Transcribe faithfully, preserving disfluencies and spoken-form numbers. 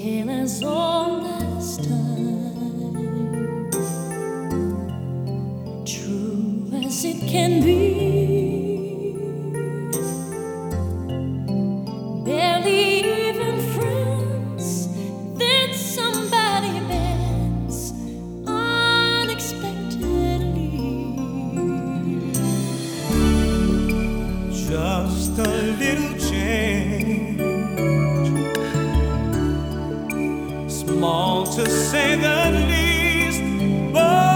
tale as old as time, true as it can be. Barely even friends, then somebody bends unexpectedly. Just a little change, small to say the least, but